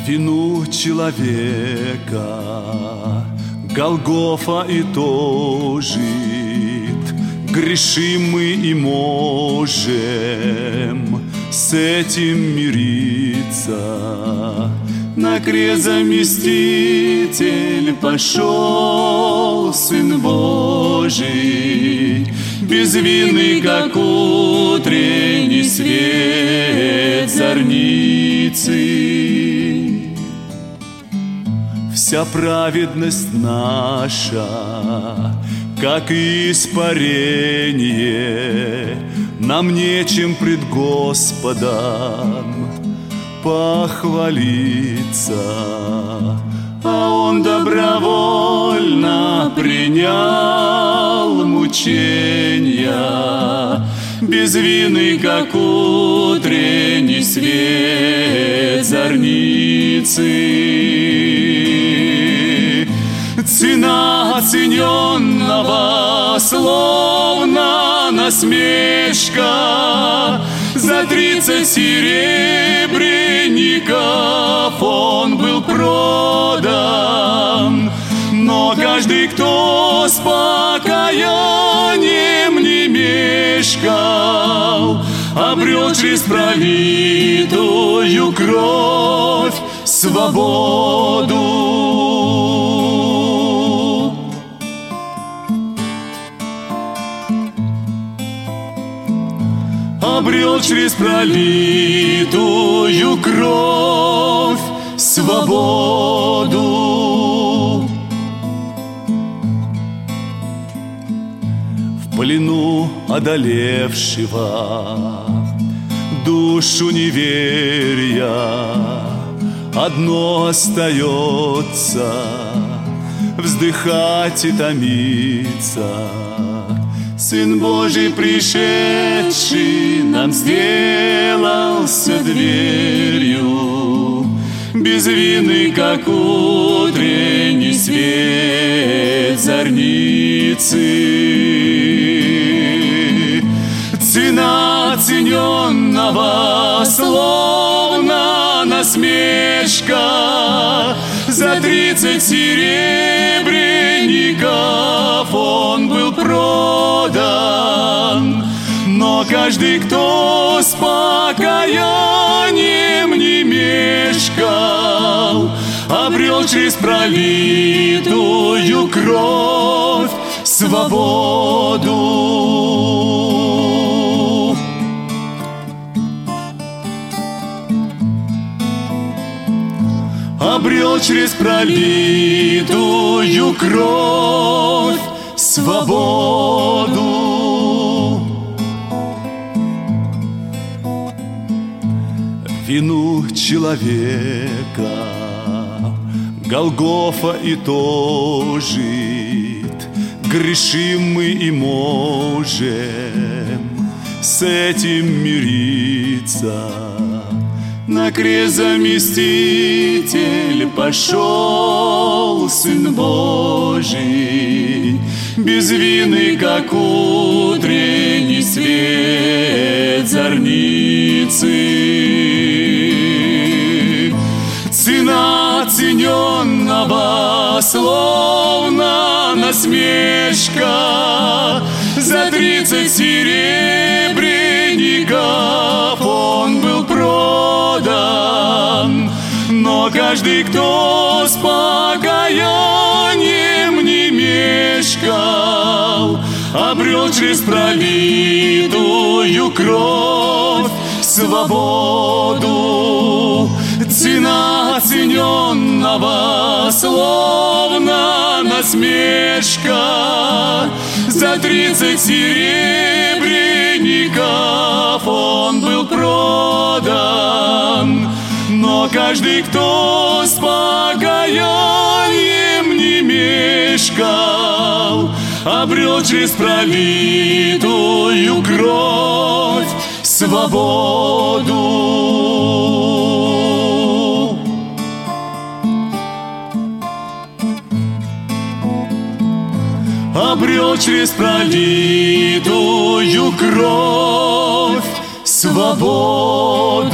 вину человека Голгофа итожит. Грешим мы и можем с этим мириться. На крест заместитель пошел, Сын Божий, без вины, как утренний свет зорницы. Вся праведность наша, как испарение, нам нечем пред Господом похвалиться. А Он добровольно принял мучения, без вины, как утренний свет зорницы. Цена оцененного словно насмешка. За 30 серебряников он был продан. Но каждый, кто с покаянием не мешкал, обрел через пролитую кровь свободу. Обрел через пролитую кровь свободу. В плену одолевшего душу неверия одно остается — вздыхать и томиться. Сын Божий, пришедший, нам сделался дверью, без вины, как утренний свет зорницы. Цена оцененного словно насмешка. За 30 серебряников он был продан. Но каждый, кто с покаянием не мешкал, обрел через пролитую кровь свободу. Обрел через пролитую кровь свободу. Вину человека Голгофа итожит. Грешим мы и можем с этим мириться. На крест заместитель пошел, Сын Божий, без вины, как утренний свет зорницы. Цена оцененного словно насмешка. За 30 серебряников он был продан. Но каждый, кто с покаянием не мешкал, обрел через пролитую кровь свободу. Цена оцененного словно насмешка. За 30 серебряников он был продан. Но каждый, кто с покаянием не мешкал, обрел через пролитую кровь свободу. Обрел через пролитую кровь свободу.